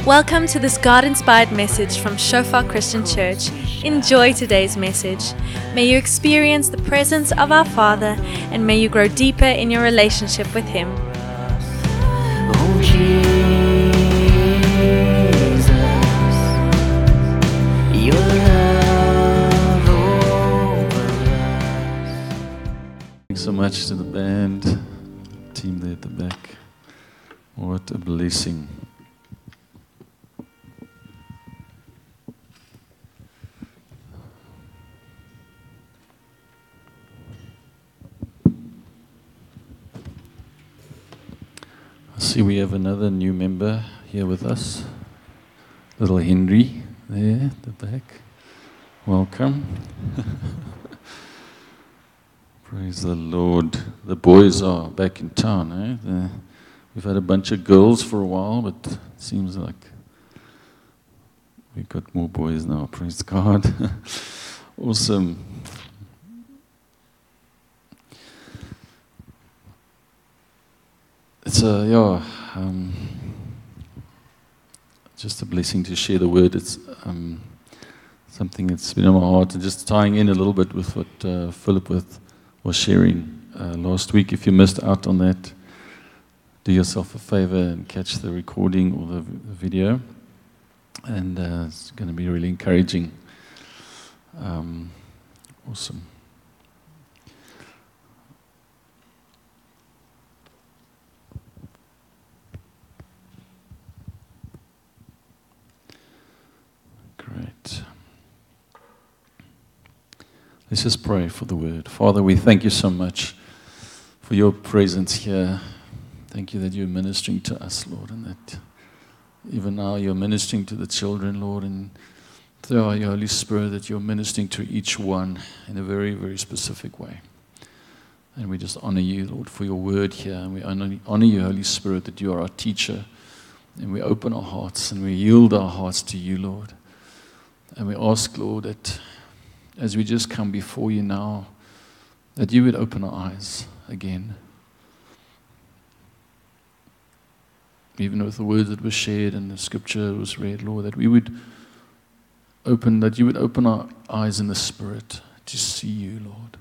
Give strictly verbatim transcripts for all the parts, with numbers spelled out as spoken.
Welcome to this God-inspired message from Shofar Christian Church. Enjoy today's message. May you experience the presence of our Father, and may you grow deeper in your relationship with Him. Oh, Jesus, your love over us. Thanks so much to the band, team there at the back. What a blessing. I see we have another new member here with us. Little Henry there at the back. Welcome. Praise the Lord. The boys are back in town, eh? The, we've had a bunch of girls for a while, but it seems like we've got more boys now. Praise God. Awesome. It's a, yeah, um, just a blessing to share the word. It's um, something that's been on my heart, and just tying in a little bit with what uh, Philip with was sharing uh, last week. If you missed out on that, do yourself a favor and catch the recording or the, v- the video, and uh, it's going to be really encouraging. Um, awesome. Great. Let's just pray for the word. Father, we thank you so much for your presence here. Thank you that you're ministering to us, Lord, and that even now you're ministering to the children, Lord, and through your Holy Spirit that you're ministering to each one in a very, very specific way. And we just honor you, Lord, for your word here, and we honor, honor you, Holy Spirit, that you are our teacher, and we open our hearts and we yield our hearts to you, Lord. And we ask, Lord, that as we just come before you now, that you would open our eyes again. Even with the words that were shared and the scripture that was read, Lord, that we would open, that you would open our eyes in the Spirit to see you, Lord.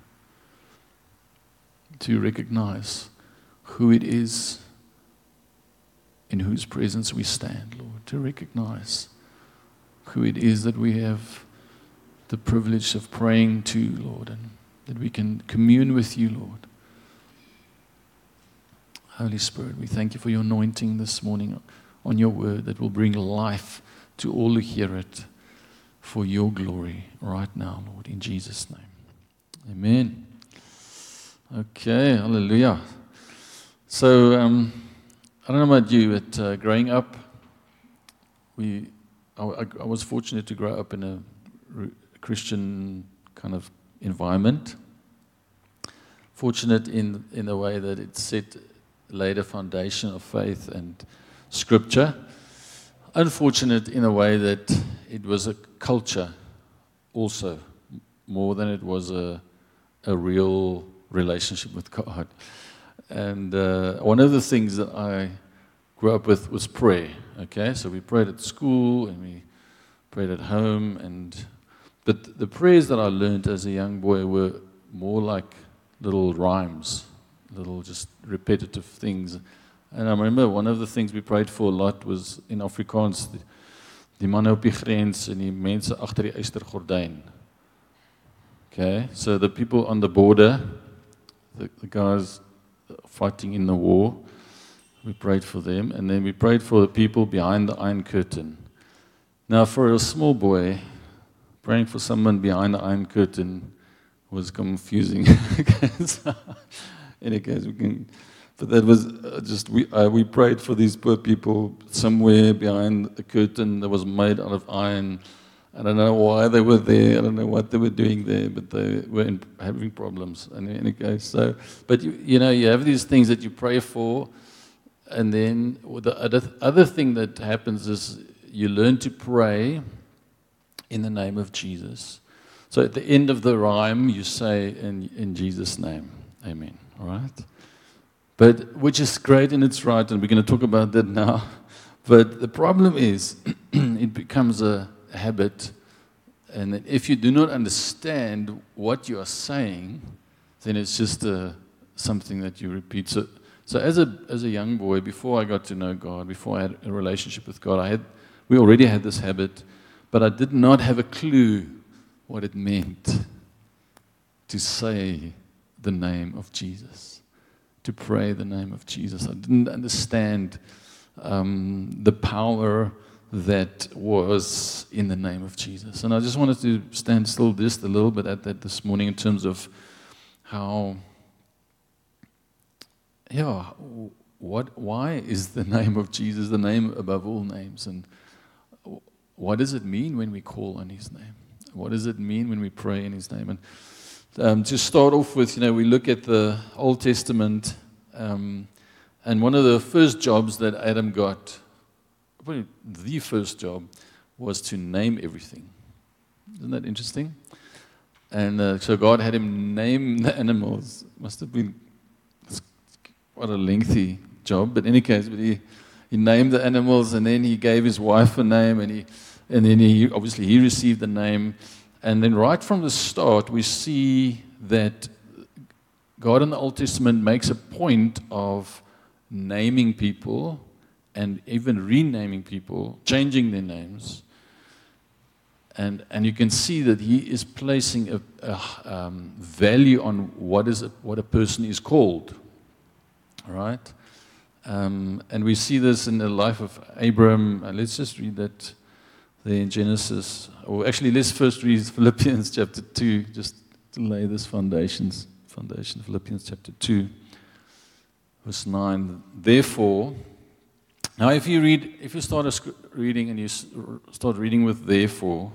To recognize who it is in whose presence we stand, Lord. To recognize who it is that we have the privilege of praying to, Lord, and that we can commune with you, Lord. Holy Spirit, we thank you for your anointing this morning on your word that will bring life to all who hear it for your glory right now, Lord, in Jesus' name. Amen. Okay, hallelujah. So, um, I don't know about you, but uh, growing up, we I, I, I was fortunate to grow up in a Christian kind of environment. Fortunate in in the way that it set laid a foundation of faith and scripture. Unfortunate in a way that it was a culture also, more than it was a a real relationship with God. And uh, one of the things that I grew up with was prayer. Okay, so we prayed at school and we prayed at home, and but the prayers that I learned as a young boy were more like little rhymes, little just repetitive things. And I remember one of the things we prayed for a lot was in Afrikaans, die, die manne op die grens en die mense agter die eystergordyn. Okay, so the people on the border, the, the guys fighting in the war, we prayed for them, and then we prayed for the people behind the Iron Curtain. Now, for a small boy, praying for someone behind the Iron Curtain was confusing. So, in any case, we can, but that was uh, just, we uh, we prayed for these poor people somewhere behind the curtain that was made out of iron. I don't know why they were there, I don't know what they were doing there, but they were in, having problems. And in any case, so, but you, you know, you have these things that you pray for, and then the other, other thing that happens is you learn to pray in the name of Jesus. So at the end of the rhyme, you say, in, in Jesus' name, amen, all right? But which is great and it's right, and we're going to talk about that now. But the problem is, it becomes a habit, and that if you do not understand what you are saying, then it's just a, something that you repeat. So, so as a as a young boy, before I got to know God, before I had a relationship with God, I had we already had this habit, but I did not have a clue what it meant to say the name of Jesus, to pray the name of Jesus. I didn't understand um, the power that was in the name of Jesus. And I just wanted to stand still just a little bit at that this morning in terms of how, yeah, what, why is the name of Jesus the name above all names? And what does it mean when we call on His name? What does it mean when we pray in His name? And um, to start off with, you know, we look at the Old Testament, um, and one of the first jobs that Adam got, probably the first job, was to name everything. Isn't that interesting? And uh, so God had him name the animals. Must have been quite a lengthy job, but in any case, but he, he named the animals, and then he gave his wife a name, and he, and then he obviously he received the name, and then right from the start we see that God in the Old Testament makes a point of naming people, and even renaming people, changing their names. And and you can see that He is placing a, a um, value on what is a, what a person is called, right? Um, and we see this in the life of Abraham. Uh, let's just read that there in Genesis. Or actually, let's first read Philippians chapter two, just to lay this foundations foundation. Philippians chapter two, verse nine. Therefore. Now, if you read, if you start a sc- reading and you s- start reading with therefore,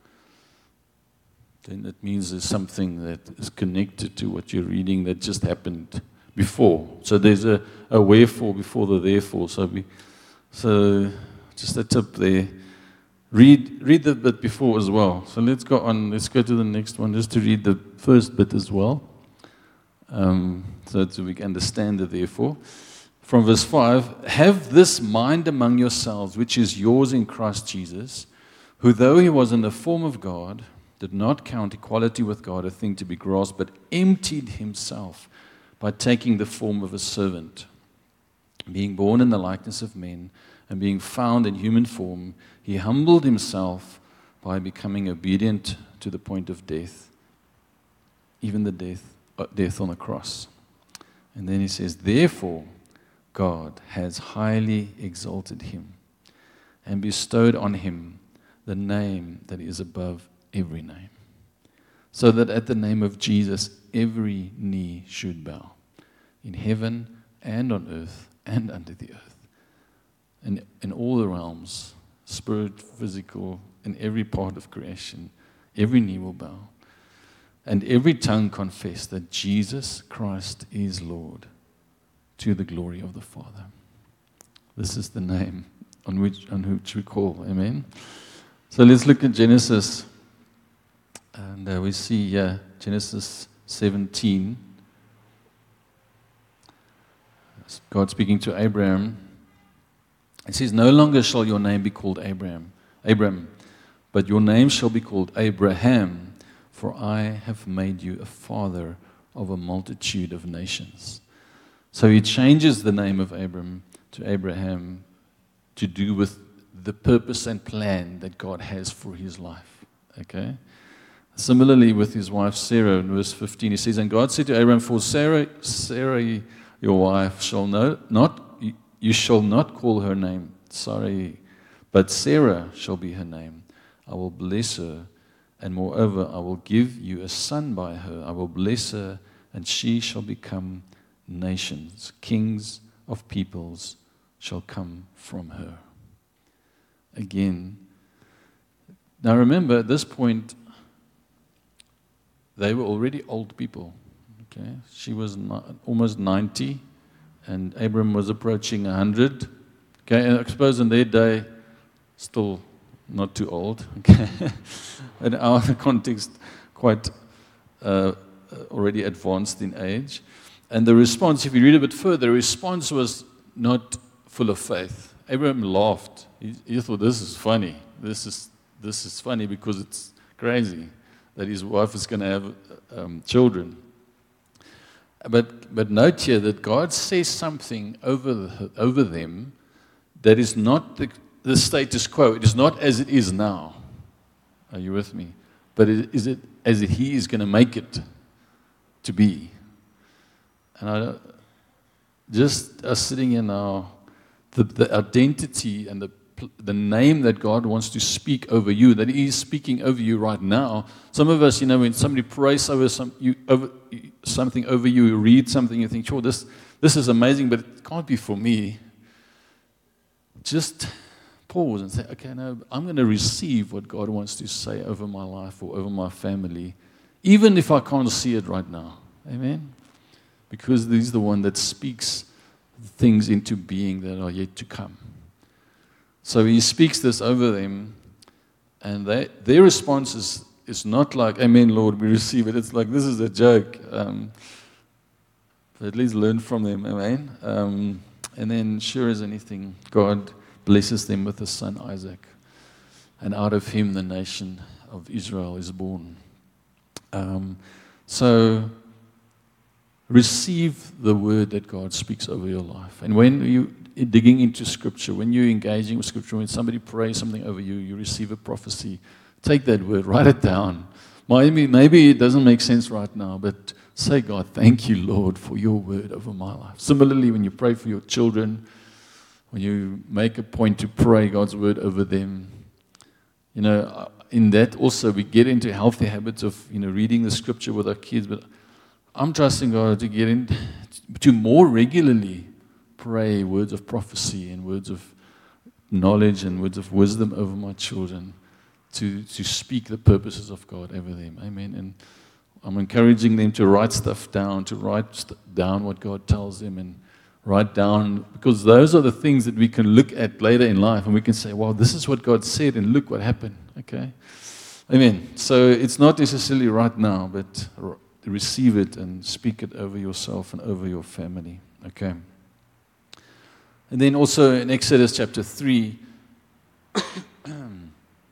then it means there's something that is connected to what you're reading that just happened before. So there's a, a wherefore before the therefore. So we, so just a tip there. Read read the bit before as well. So let's go on. Let's go to the next one, just to read the first bit as well, um, so that we can understand the therefore. From verse five, have this mind among yourselves, which is yours in Christ Jesus, who though He was in the form of God, did not count equality with God a thing to be grasped, but emptied Himself by taking the form of a servant. Being born in the likeness of men, and being found in human form, He humbled Himself by becoming obedient to the point of death, even the death, uh, death on the cross. And then He says, therefore, God has highly exalted Him and bestowed on Him the name that is above every name, so that at the name of Jesus every knee should bow, in heaven and on earth and under the earth, and in all the realms, spirit, physical, in every part of creation, every knee will bow, and every tongue confess that Jesus Christ is Lord, to the glory of the Father. This is the name on which on which we call. Amen. So let's look at Genesis, and uh, we see here uh, Genesis seventeen. God speaking to Abraham. It says, "No longer shall your name be called Abraham, Abram, but your name shall be called Abraham, for I have made you a father of a multitude of nations." So He changes the name of Abram to Abraham to do with the purpose and plan that God has for his life. Okay? Similarly with his wife Sarah in verse fifteen, He says, "And God said to Abram, for Sarah, Sarah your wife shall no, not, you shall not call her name Sarai, but Sarah shall be her name. I will bless her, and moreover I will give you a son by her. I will bless her, and she shall become nations. Kings of peoples shall come from her." Again, now remember, at this point, they were already old people. Okay, she was not, almost ninety, and Abram was approaching one hundred. Okay, and I suppose in their day, still not too old. Okay, in our context, quite uh, already advanced in age. And the response, if you read a bit further, the response was not full of faith. Abraham laughed. He, he thought, this is funny. This is, this is funny because it's crazy that his wife is going to have um, children. But, but note here that God says something over, the, over them that is not the, the status quo. It is not as it is now. Are you with me? But it, is it as he is going to make it to be? And I, just us sitting here now, the, the identity and the, the name that God wants to speak over you, that he is speaking over you right now. Some of us, you know, when somebody prays over, some, you, over something over you, you read something, you think, sure, this, this is amazing, but it can't be for me. Just pause and say, okay, no, I'm going to receive what God wants to say over my life or over my family, even if I can't see it right now. Amen? Because he's the one that speaks things into being that are yet to come. So he speaks this over them, and they, their response is, is not like, amen, Lord, we receive it. It's like, this is a joke. Um, but at least learn from them, amen? Um, and then, sure as anything, God blesses them with a son, Isaac. And out of him, the nation of Israel is born. Um, so, receive the word that God speaks over your life. And when you digging into Scripture, when you're engaging with Scripture, when somebody prays something over you, you receive a prophecy. Take that word, write it down. Maybe, maybe it doesn't make sense right now, but say, God, thank you, Lord, for your word over my life. Similarly, when you pray for your children, when you make a point to pray God's word over them, you know, in that also we get into healthy habits of, you know, reading the Scripture with our kids, but I'm trusting God to get in, to more regularly pray words of prophecy and words of knowledge and words of wisdom over my children, to, to speak the purposes of God over them. Amen. And I'm encouraging them to write stuff down, to write st- down what God tells them and write down, because those are the things that we can look at later in life and we can say, wow, this is what God said and look what happened. Okay? Amen. So it's not necessarily right now, but r- receive it and speak it over yourself and over your family. Okay? And then also in Exodus chapter three, and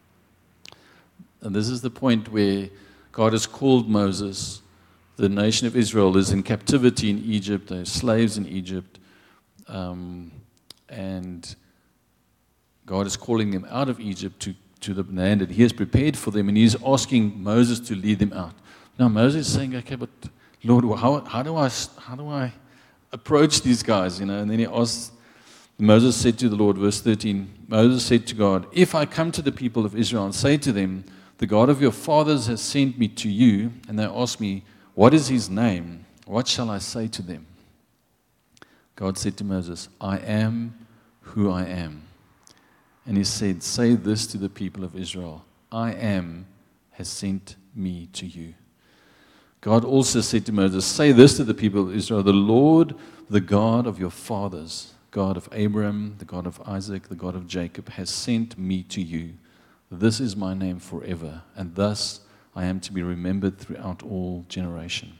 this is the point where God has called Moses. The nation of Israel is in captivity in Egypt. They're slaves in Egypt. Um, and God is calling them out of Egypt to, to the land that he has prepared for them. And he's asking Moses to lead them out. Now Moses is saying, okay, but Lord, how, how, do, I, how do I approach these guys? You know, and then he asks, Moses said to the Lord, verse thirteen, Moses said to God, if I come to the people of Israel and say to them, the God of your fathers has sent me to you, and they ask me, what is his name? What shall I say to them? God said to Moses, I am who I am. And he said, say this to the people of Israel, I am has sent me to you. God also said to Moses, say this to the people of Israel, the Lord, the God of your fathers, God of Abraham, the God of Isaac, the God of Jacob, has sent me to you. This is my name forever, and thus I am to be remembered throughout all generations.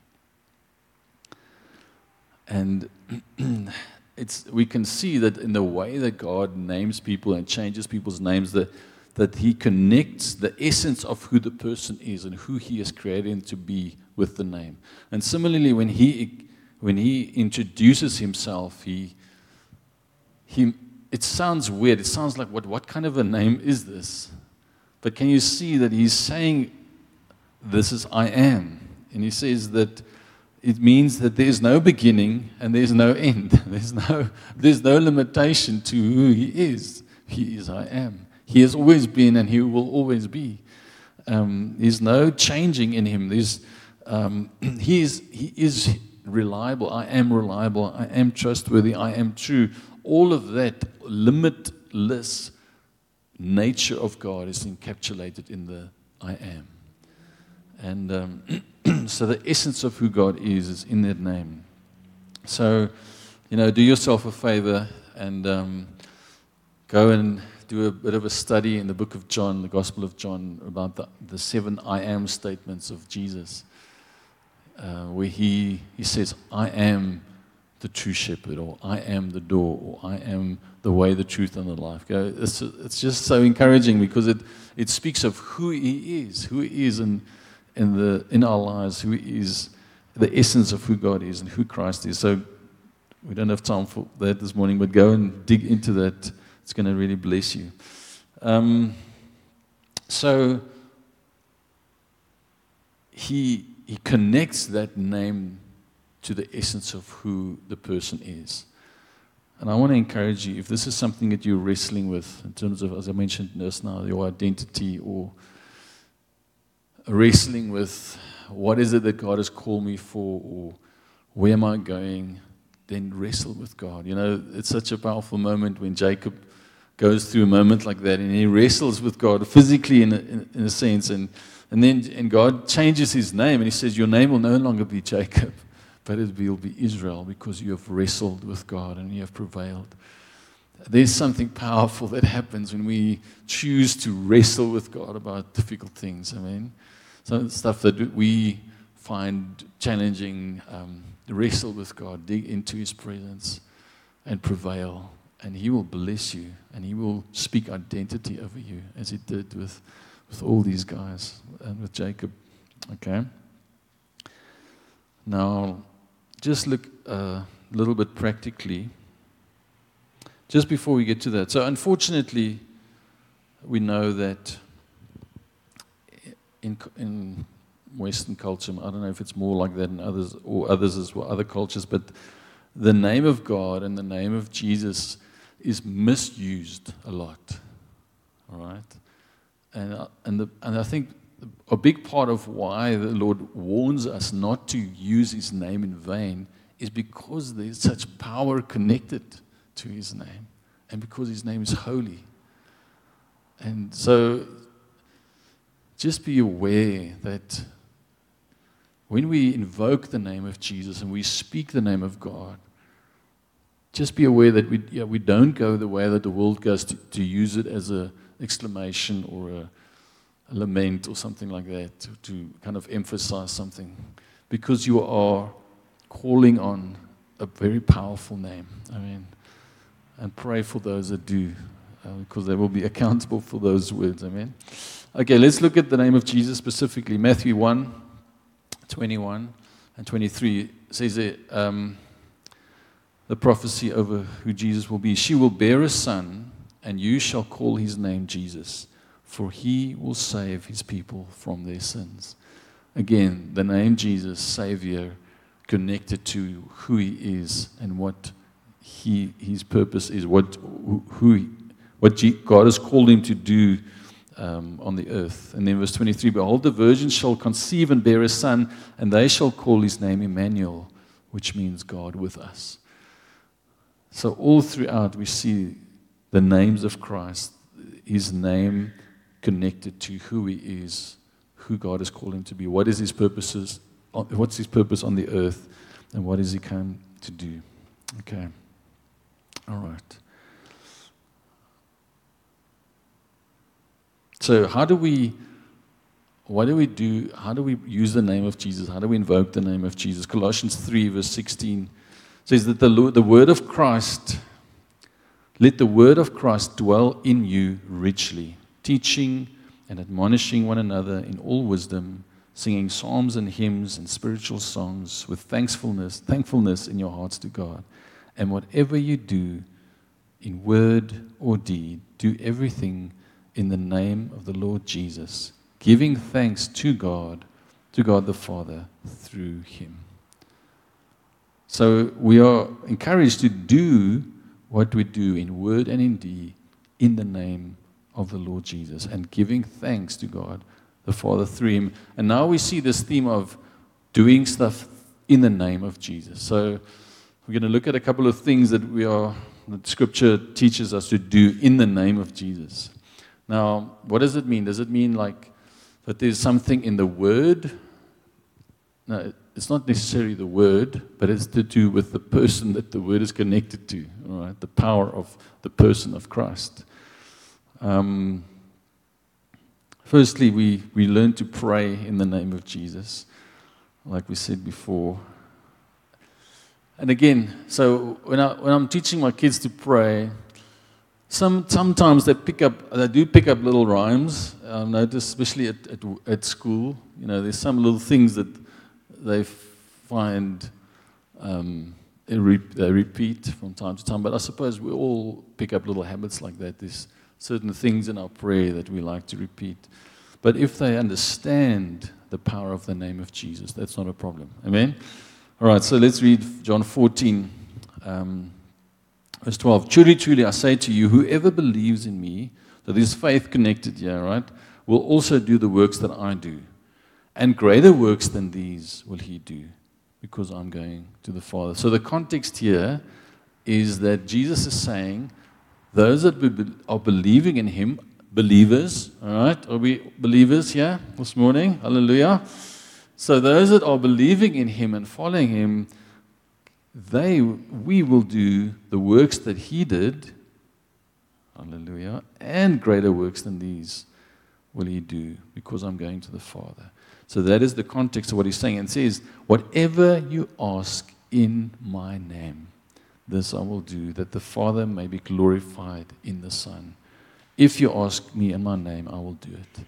And it's, we can see that in the way that God names people and changes people's names, that, that he connects the essence of who the person is and who he has created him to be with the name. And similarly, when he, when he introduces himself, he He, it sounds weird. It sounds like, what, what kind of a name is this? But can you see that he's saying, this is I am. And he says that it means that there's no beginning and there's no end. There's no, there's no limitation to who he is. He is I am. He has always been and he will always be. Um, there's no changing in him. There's, um, he is, he is reliable. I am reliable. I am trustworthy. I am true. All of that limitless nature of God is encapsulated in the I am. And um, so the essence of who God is is in that name. So, you know, do yourself a favor and um, go and do a bit of a study in the book of John, the Gospel of John, about the, the seven I am statements of Jesus, uh, where he, he says, I am the true shepherd, or I am the door, or I am the way, the truth, and the life. Okay? It's, it's just so encouraging because it, it speaks of who he is, who he is in, in, the, in our lives, who he is, the essence of who God is and who Christ is. So we don't have time for that this morning, but go and dig into that. It's going to really bless you. Um, so he, he connects that name to the essence of who the person is. And I want to encourage you, if this is something that you're wrestling with in terms of, as I mentioned just now, your identity, or wrestling with what is it that God has called me for, or where am I going, then wrestle with God. You know, it's such a powerful moment when Jacob goes through a moment like that, and he wrestles with God physically in a, in, in a sense, and, and then and God changes his name, and he says, your name will no longer be Jacob, but it will be Israel, because you have wrestled with God and you have prevailed. There's something powerful that happens when we choose to wrestle with God about difficult things. I mean, some of the stuff that we find challenging, um, wrestle with God, dig into his presence and prevail. And he will bless you, and he will speak identity over you, as he did with, with all these guys and with Jacob. Okay? Now, just look a little bit practically, just before we get to that. So unfortunately, we know that in, in Western culture, I don't know if it's more like that in others, or others as well, other cultures, but the name of God and the name of Jesus is misused a lot, all right? And, uh, and, the, and I think a big part of why the Lord warns us not to use his name in vain is because there's such power connected to his name, and because his name is holy. And so just be aware that when we invoke the name of Jesus and we speak the name of God, just be aware that we, yeah, we don't go the way that the world goes to, to use it as an exclamation or a a lament or something like that, to, to kind of emphasize something, because you are calling on a very powerful name. I mean, and pray for those that do, uh, because they will be accountable for those words. Amen. Okay, let's look at the name of Jesus specifically. Matthew one, twenty-one and twenty-three says that, um, the prophecy over who Jesus will be. She will bear a son, and you shall call his name Jesus, for he will save his people from their sins. Again, the name Jesus, Savior, connected to who he is and what he his purpose is, what who he, what God has called him to do um, on the earth. And then verse twenty-three, behold, the virgin shall conceive and bear a son, and they shall call his name Emmanuel, which means God with us. So all throughout we see the names of Christ, his name connected to who he is, who God has called him to be. What is his purposes? What's his purpose on the earth, and what has he come to do? Okay. All right. So how do we, what do we do, how do we use the name of Jesus? How do we invoke the name of Jesus? Colossians three verse sixteen says that the, Lord, the word of Christ, let the word of Christ dwell in you richly, teaching and admonishing one another in all wisdom, singing psalms and hymns and spiritual songs with thankfulness, thankfulness in your hearts to God. And whatever you do, in word or deed, do everything in the name of the Lord Jesus, giving thanks to God, to God the Father, through him. So we are encouraged to do what we do in word and in deed in the name of the Lord Jesus, and giving thanks to God the Father through him. And now we see this theme of doing stuff in the name of Jesus. So we're going to look at a couple of things that we are, that Scripture teaches us to do in the name of Jesus. Now, what does it mean? Does it mean like that there's something in the Word? No, it's not necessarily the Word, but it's to do with the person that the Word is connected to, all right? The power of the person of Christ. Um, firstly, we, we learn to pray in the name of Jesus, like we said before. And again, so when, I, when I'm teaching my kids to pray, some, sometimes they pick up, they do pick up little rhymes. I've noticed, especially at, at, at school, you know, there's some little things that they find um, they, re, they repeat from time to time. But I suppose we all pick up little habits like that. There's certain things in our prayer that we like to repeat. But if they understand the power of the name of Jesus, that's not a problem. Amen? All right, so let's read John fourteen, um, verse twelve. Truly, truly, I say to you, whoever believes in me, so there's faith connected here, right, will also do the works that I do. And greater works than these will he do, because I'm going to the Father. So the context here is that Jesus is saying, those that be- are believing in him, believers, all right, are we believers here this morning? Hallelujah. So those that are believing in him and following him, they, we will do the works that he did, hallelujah, and greater works than these will he do, because I'm going to the Father. So that is the context of what he's saying. And says, whatever you ask in my name, this I will do, that the Father may be glorified in the Son. If you ask me in my name, I will do it.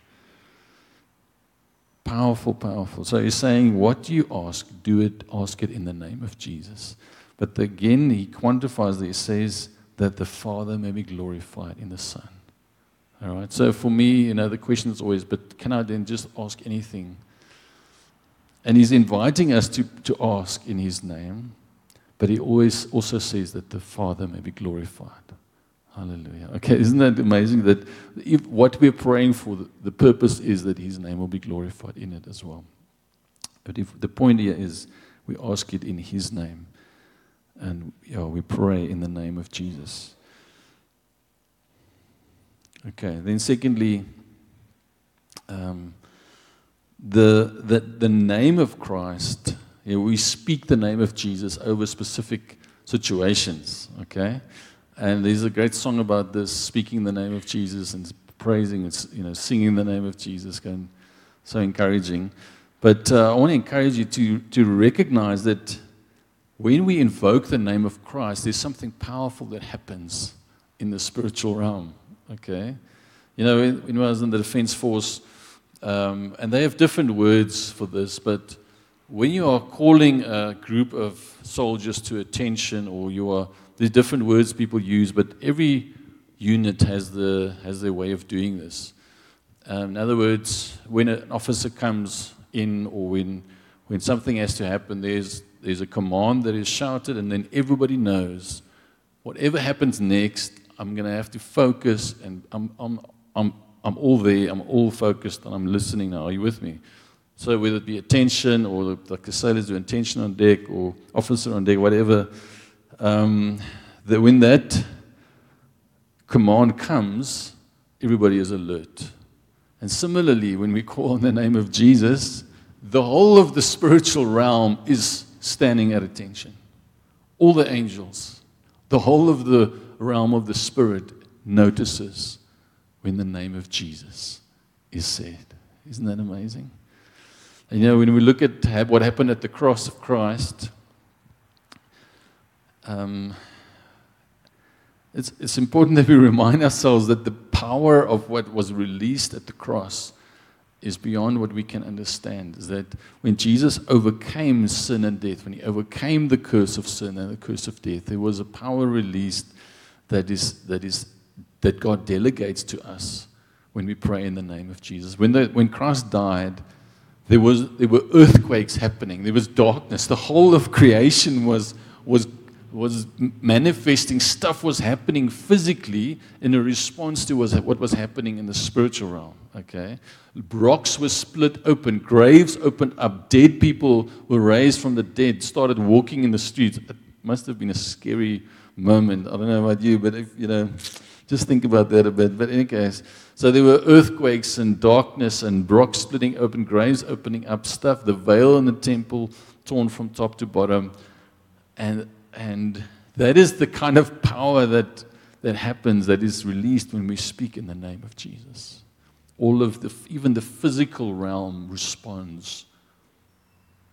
Powerful, powerful. So he's saying, what you ask, do it, ask it in the name of Jesus. But again, he quantifies that. He says that the Father may be glorified in the Son. All right. So for me, you know, the question is always, but can I then just ask anything? And he's inviting us to, to ask in his name, but he always also says that the Father may be glorified. Hallelujah. Okay, isn't that amazing that if what we're praying for, the, the purpose is that his name will be glorified in it as well. But if the point here is we ask it in his name, and yeah, we pray in the name of Jesus. Okay, then secondly, um, the, the, the name of Christ, yeah, we speak the name of Jesus over specific situations, okay? And there's a great song about this, speaking the name of Jesus and praising, and, you know, singing the name of Jesus, and so encouraging. But uh, I want to encourage you to, to recognize that when we invoke the name of Christ, there's something powerful that happens in the spiritual realm, okay? You know, when, when I was in the Defense Force, um, and they have different words for this, but when you are calling a group of soldiers to attention, or you are, there's different words people use, but every unit has the has their way of doing this. Um, in other words, when an officer comes in, or when when something has to happen, there's there's a command that is shouted, and then everybody knows whatever happens next, I'm going to have to focus, and I'm I'm I'm I'm all there, I'm all focused, and I'm listening now. Are you with me? So whether it be attention, or the, like the sailors do, attention on deck, or officer on deck, whatever, um, that when that command comes, everybody is alert. And similarly, when we call on the name of Jesus, the whole of the spiritual realm is standing at attention. All the angels, the whole of the realm of the Spirit notices when the name of Jesus is said. Isn't that amazing? And you know, when we look at what happened at the cross of Christ, um, it's, it's important that we remind ourselves that the power of what was released at the cross is beyond what we can understand. Is that when Jesus overcame sin and death, when he overcame the curse of sin and the curse of death, there was a power released that is that is that God delegates to us when we pray in the name of Jesus. When the, when Christ died, there was there were earthquakes happening. There was darkness. The whole of creation was was was manifesting. Stuff was happening physically in a response to what was happening in the spiritual realm. Okay, rocks were split open, graves opened up, dead people were raised from the dead, started walking in the streets. It must have been a scary moment. I don't know about you, but if you know, just think about that a bit. But in any case, so there were earthquakes and darkness and rocks splitting open, graves opening up, stuff. The veil in the temple torn from top to bottom, and and that is the kind of power that that happens, that is released when we speak in the name of Jesus. All of the, even the physical realm responds.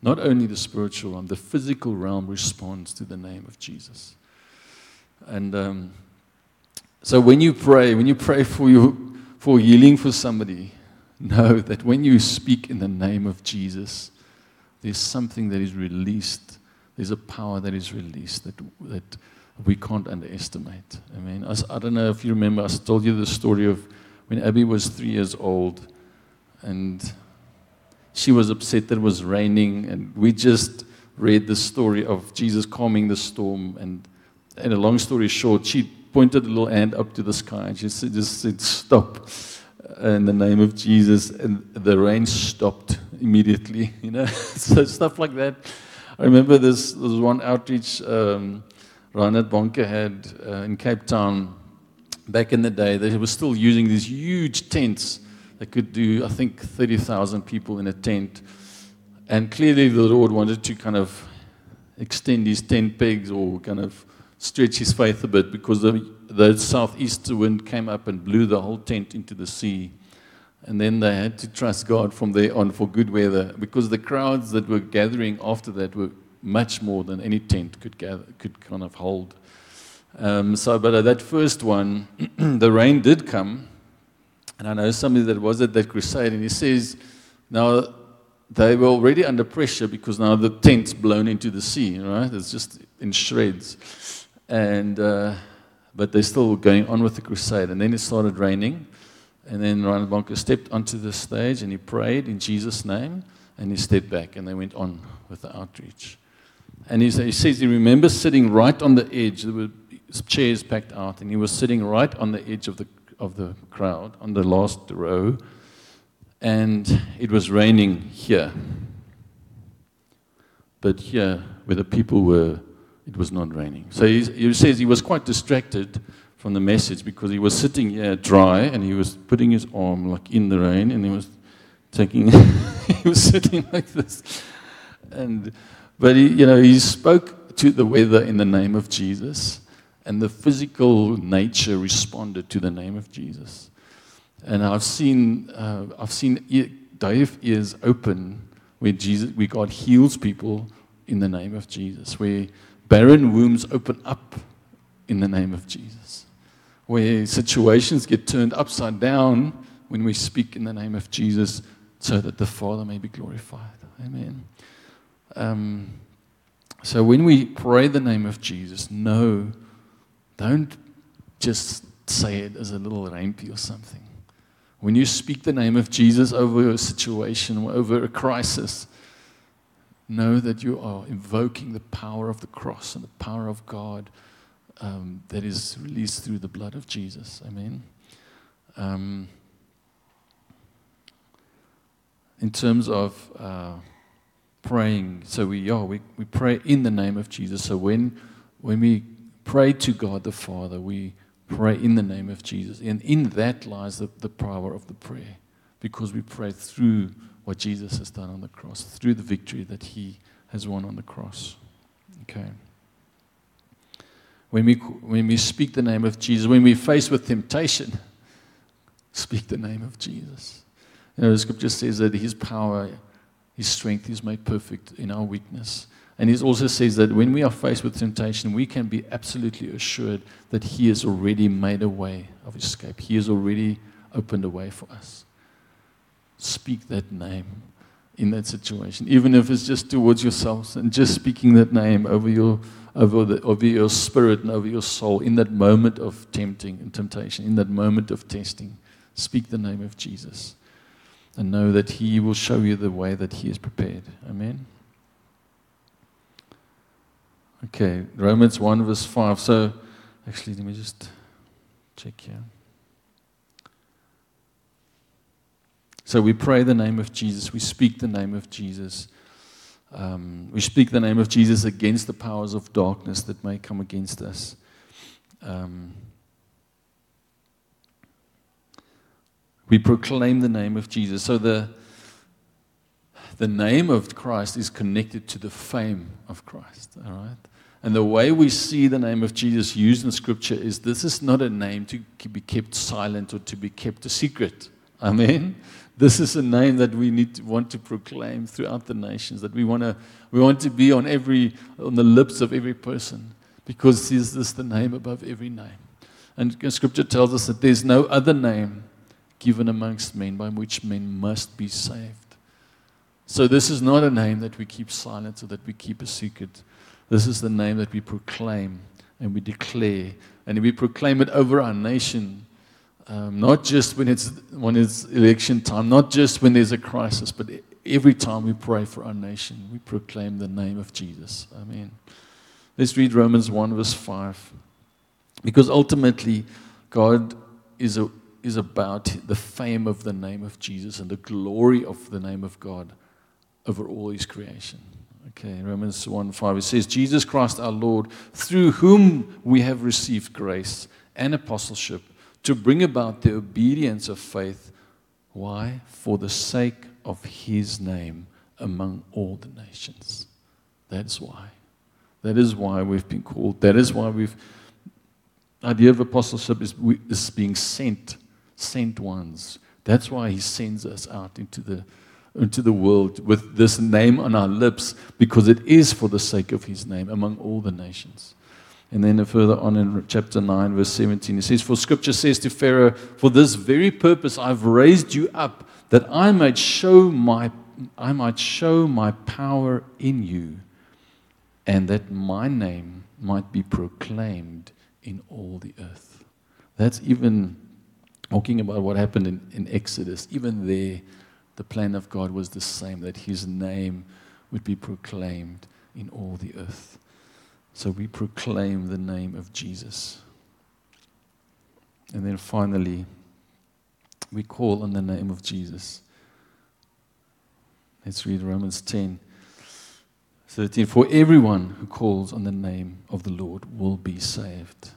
Not only the spiritual realm, the physical realm responds to the name of Jesus. And um, so when you pray, when you pray for you, for healing for somebody, know that when you speak in the name of Jesus, there's something that is released. There's a power that is released that that we can't underestimate. I mean, I, I don't know if you remember, I told you the story of when Abby was three years old, and she was upset that it was raining, and we just read the story of Jesus calming the storm. And, and a long story short, she pointed a little hand up to the sky, and she said, just said, "Stop," in the name of Jesus, and the rain stopped immediately. You know, so stuff like that. I remember this. There was one outreach um, Reinhard Bonke had uh, in Cape Town back in the day. They were still using these huge tents. They could do, I think, thirty thousand people in a tent. And clearly the Lord wanted to kind of extend his tent pegs or kind of stretch his faith a bit, because the, the southeast wind came up and blew the whole tent into the sea. And then they had to trust God from there on for good weather, because the crowds that were gathering after that were much more than any tent could gather, could kind of hold. Um, so, but at that first one, the rain did come, and I know somebody that was at that crusade, and he says, now they were already under pressure because now the tent's blown into the sea, right? It's just in shreds, and uh, but they're still going on with the crusade. And then it started raining, and then Reinhard Bonke stepped onto the stage and he prayed in Jesus' name, and he stepped back, and they went on with the outreach. And he says he remembers sitting right on the edge. There were chairs packed out, and he was sitting right on the edge of the of the crowd, on the last row, and it was raining here. But here, where the people were, it was not raining. So he, he says he was quite distracted from the message, because he was sitting here dry, and he was putting his arm like in the rain, and he was taking, he was sitting like this, and. But he, you know, he spoke to the weather in the name of Jesus, and the physical nature responded to the name of Jesus. And I've seen, uh, I've seen ear, deaf ears open where Jesus, where God heals people in the name of Jesus, where barren wombs open up in the name of Jesus, where situations get turned upside down when we speak in the name of Jesus, so that the Father may be glorified. Amen. Um, so when we pray the name of Jesus, no, don't just say it as a little rainpie or something. When you speak the name of Jesus over a situation or over a crisis, know that you are invoking the power of the cross and the power of God um, that is released through the blood of Jesus. Amen. Um, in terms of uh, praying, so we yeah, we, we pray in the name of Jesus. So when when we pray to God the Father, we pray in the name of Jesus. And in that lies the, the power of the prayer, because we pray through what Jesus has done on the cross, through the victory that he has won on the cross. Okay. When we when we speak the name of Jesus, when we're faced with temptation, speak the name of Jesus. You know, the scripture says that his power, his strength is made perfect in our weakness. And he also says that when we are faced with temptation, we can be absolutely assured that he has already made a way of escape. He has already opened a way for us. Speak that name in that situation, even if it's just towards yourselves, and just speaking that name over your over the over your spirit and over your soul in that moment of tempting and temptation, in that moment of testing. Speak the name of Jesus. And know that he will show you the way that he has prepared. Amen? Okay, Romans one verse five. So, actually, let me just check here. So we pray the name of Jesus. We speak the name of Jesus. Um, we speak the name of Jesus against the powers of darkness that may come against us. Um, We proclaim the name of Jesus. So the, the name of Christ is connected to the fame of Christ. All right? And the way we see the name of Jesus used in Scripture is this is not a name to be kept silent or to be kept a secret. Amen? This is a name that we need to want to proclaim throughout the nations, that we want to we want to be on every on the lips of every person, because is this the name above every name? And Scripture tells us that there's no other name given amongst men by which men must be saved. So this is not a name that we keep silent or that we keep a secret. This is the name that we proclaim and we declare, and we proclaim it over our nation. Um, not just when it's when it's election time, not just when there's a crisis, but every time we pray for our nation, we proclaim the name of Jesus. Amen. Let's read Romans one verse five. Because ultimately, God is a, is about the fame of the name of Jesus and the glory of the name of God over all His creation. Okay, Romans one five, it says, Jesus Christ our Lord, through whom we have received grace and apostleship, to bring about the obedience of faith. Why? For the sake of His name among all the nations. That's why. That is why we've been called. That is why we've... The idea of apostleship is, we, is being sent, sent ones. That's why He sends us out into the, into the world with this name on our lips, because it is for the sake of His name among all the nations. And then further on in chapter nine, verse seventeen, it says, for Scripture says to Pharaoh, for this very purpose I've raised you up, that I might show my, I might show my power in you, and that my name might be proclaimed in all the earth. That's even talking about what happened in, in Exodus. Even there, the plan of God was the same, that His name would be proclaimed in all the earth. So we proclaim the name of Jesus. And then finally, we call on the name of Jesus. Let's read Romans ten thirteen. For everyone who calls on the name of the Lord will be saved.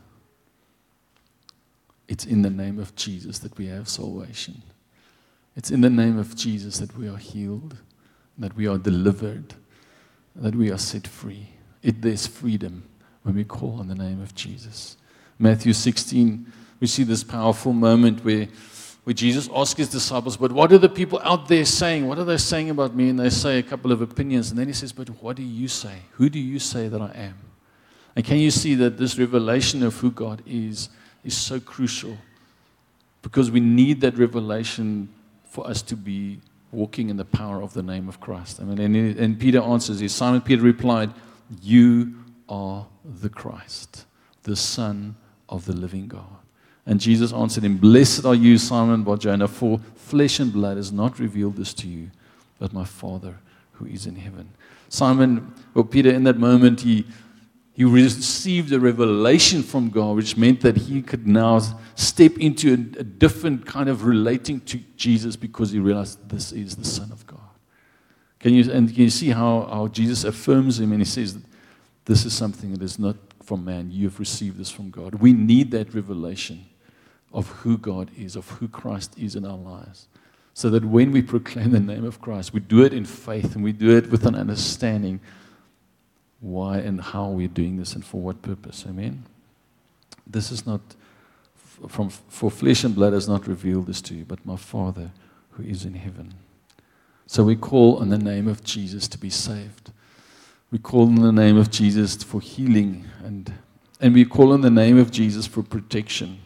It's in the name of Jesus that we have salvation. It's in the name of Jesus that we are healed, that we are delivered, that we are set free. It, there's freedom when we call on the name of Jesus. Matthew sixteen, we see this powerful moment where, where Jesus asks His disciples, but what are the people out there saying? What are they saying about me? And they say a couple of opinions. And then He says, but what do you say? Who do you say that I am? And can you see that this revelation of who God is is so crucial? Because we need that revelation for us to be walking in the power of the name of Christ. I mean, and, and Peter answers this. Simon Peter replied, you are the Christ, the Son of the living God. And Jesus answered him, blessed are you, Simon Bar-Jonah, for flesh and blood has not revealed this to you, but my Father who is in heaven. Simon, or Peter, in that moment, he, he received a revelation from God, which meant that he could now step into a, a different kind of relating to Jesus, because he realized this is the Son of God. Can you, and can you see how, how Jesus affirms him, and he says, this is something that is not from man. You have received this from God. We need that revelation of who God is, of who Christ is in our lives, so that when we proclaim the name of Christ, we do it in faith, and we do it with an understanding why and how we're doing this and for what purpose. Amen? This is not, from for flesh and blood has not revealed this to you, but my Father who is in heaven. So we call on the name of Jesus to be saved. We call on the name of Jesus for healing, and, and we call on the name of Jesus for protection.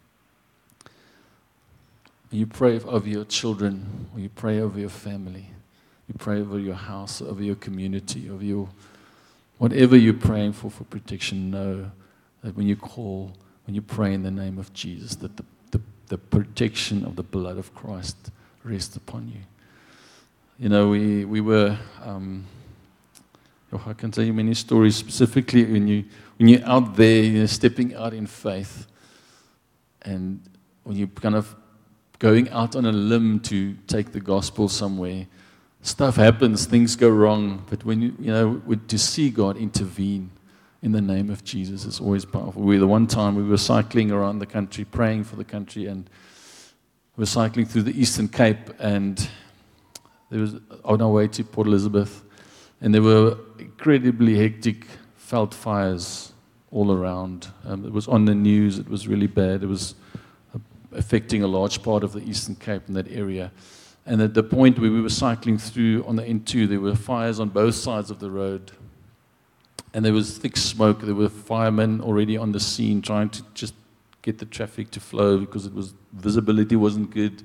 You pray over your children, or you pray over your family, you pray over your house, over your community, over your, whatever you're praying for for protection, know that when you call, when you pray in the name of Jesus, that the, the, the protection of the blood of Christ rests upon you. You know, we, we were, um, oh, I can tell you many stories, specifically when, you, when you're out there, you're stepping out in faith, and when you're kind of going out on a limb to take the gospel somewhere, stuff happens, things go wrong, but when you, you know, to see God intervene in the name of Jesus is always powerful. We, the one time we were cycling around the country, praying for the country, and we were cycling through the Eastern Cape, and there was on our way to Port Elizabeth, and there were incredibly hectic veld fires all around. Um, it was on the news. It was really bad. It was affecting a large part of the Eastern Cape in that area. And at the point where we were cycling through on the N two, there were fires on both sides of the road. And there was thick smoke. There were firemen already on the scene trying to just get the traffic to flow because it was visibility wasn't good.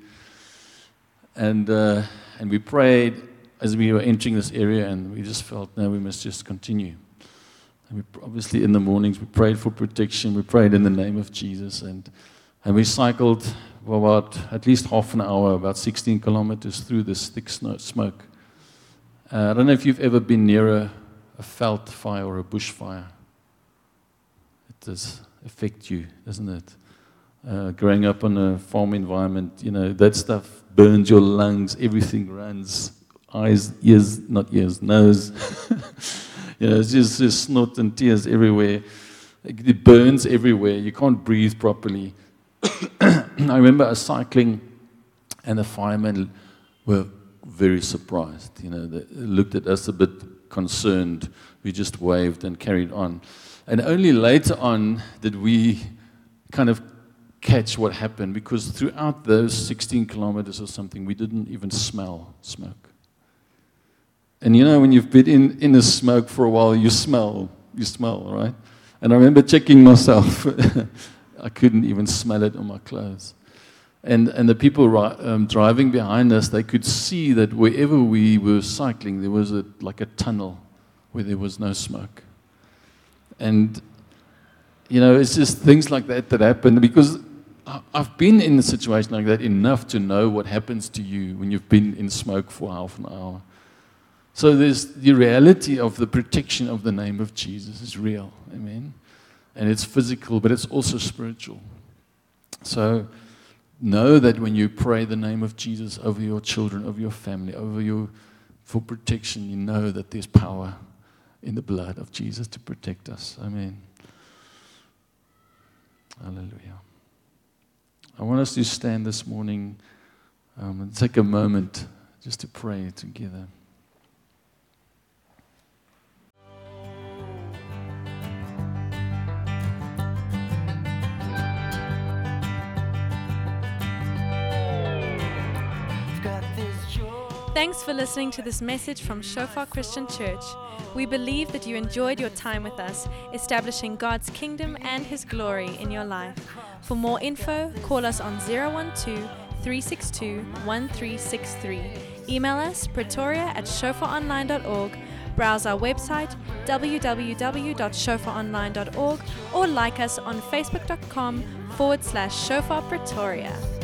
And uh, and we prayed as we were entering this area, and we just felt, no, we must just continue. And we obviously in the mornings we prayed for protection. We prayed in the name of Jesus, and and we cycled for about at least half an hour, about sixteen kilometers through this thick snow, smoke. Uh, I don't know if you've ever been near a, a veld fire or a bushfire. It does affect you, doesn't it? Uh, growing up in a farm environment, you know, that stuff burns your lungs, everything runs, eyes, ears, not ears, nose. You know, it's just, just snot and tears everywhere. It burns everywhere. You can't breathe properly. I remember us cycling, and the firemen were very surprised. You know, they looked at us a bit concerned. We just waved and carried on. And only later on did we kind of catch what happened, because throughout those sixteen kilometers or something, we didn't even smell smoke. And you know, when you've been in, in the smoke for a while, you smell, you smell, right? And I remember checking myself. I couldn't even smell it on my clothes. And and the people ri- um, driving behind us, they could see that wherever we were cycling, there was a, like a tunnel where there was no smoke. And, you know, it's just things like that that happen, because I- I've been in a situation like that enough to know what happens to you when you've been in smoke for half an hour. So there's the reality of the protection of the name of Jesus is real. Amen. And it's physical, but it's also spiritual. So know that when you pray the name of Jesus over your children, over your family, over your, for protection, you know that there's power in the blood of Jesus to protect us. Amen. Hallelujah. I want us to stand this morning um, and take a moment just to pray together. Thanks for listening to this message from Shofar Christian Church. We believe that you enjoyed your time with us, establishing God's kingdom and His glory in your life. For more info, call us on zero one two, three six two, one three six three. Email us pretoria at shofar online dot org. Browse our website w w w dot shofar online dot org or like us on facebook dot com forward slash Shofar Pretoria.